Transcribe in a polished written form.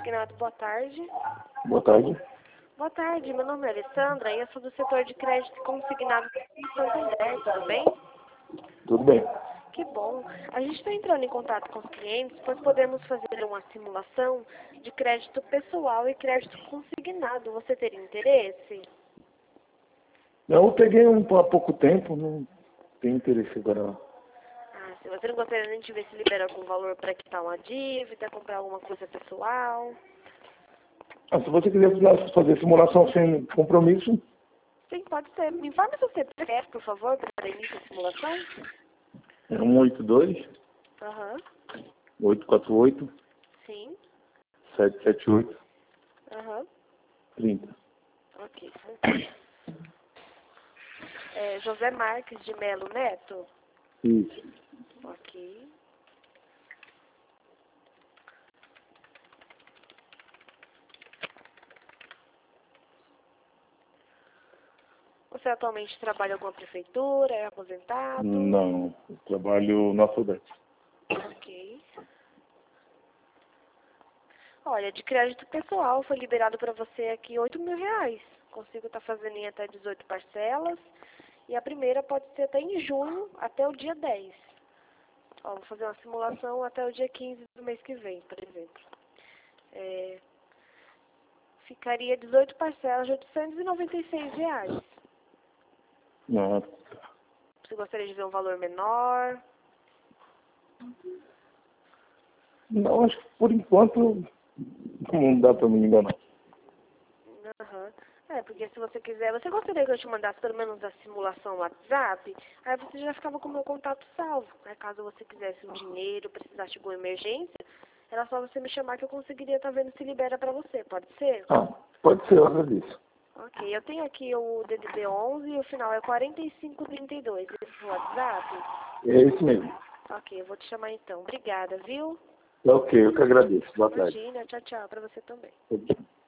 Consignado, boa tarde. Boa tarde. Boa tarde, meu nome é Alessandra e eu sou do setor de crédito consignado de Santander, tudo bem? Tudo bem. Que bom. A gente está entrando em contato com os clientes, pois podemos fazer uma simulação de crédito pessoal e crédito consignado. Você teria interesse? Eu peguei há pouco tempo, não tenho interesse agora. Ah, se você não gostaria nem de ver se libera algum valor para quitar uma dívida, comprar alguma coisa pessoal. Se você quiser fazer simulação sem compromisso, Sim, pode ser. Me informe se você prefere, por favor, para início da simulação. é 182 Aham. 848 Sim. 778 Aham. 30. Ok. José Marques de Melo Neto. Isso. Ok. Você atualmente trabalha em alguma prefeitura, é aposentado? Não, eu trabalho na FUDET. Ok. Olha, de crédito pessoal foi liberado para você aqui R$ 8.000. Consigo estar fazendo em até 18 parcelas. E a primeira pode ser até em junho, até o dia 10. Ó, vou fazer uma simulação até o dia 15 do mês que vem, por exemplo. Ficaria 18 parcelas de R$ 896. Não, Você gostaria de ver um valor menor? não, acho que por enquanto não dá para me enganar. Aham. Porque se você quiser, você gostaria que eu te mandasse pelo menos a simulação no WhatsApp? Aí você já ficava com o meu contato salvo. Aí caso você quisesse um dinheiro, precisasse de alguma emergência, era só você me chamar que eu conseguiria estar vendo se libera pra você. Pode ser? Pode ser, eu agradeço. Ok, eu tenho aqui o DDD 11 e o final é 4532. Esse é o WhatsApp? É isso mesmo. Ok, eu vou te chamar então. Obrigada, viu? Ok, eu que agradeço. Boa tarde. Imagina, tchau, tchau, pra você também. Tchau.